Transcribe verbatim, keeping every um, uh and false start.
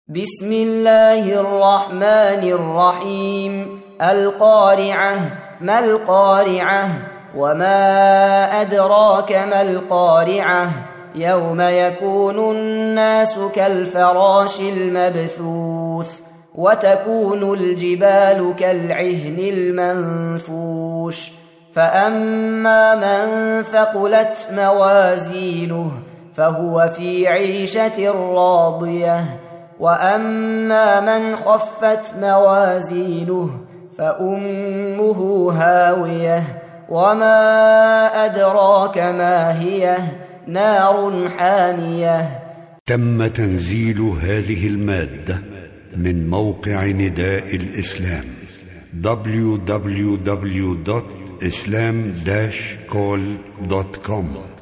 بسم الله الرحمن الرحيم. القارعة. ما القارعة؟ وما أدراك ما القارعة؟ يوم يكون الناس كالفراش المبثوث وتكون الجبال كالعهن المنفوش. فأما من ثقلت موازينه فهو في عيشة راضية، وأما من خفت موازينه فأمه هاوية، وما أدراك ما هي، نار حامية. تم تنزيل هذه المادة من موقع نداء الإسلام دبليو دبليو دبليو دوت إسلام داش كول دوت كوم.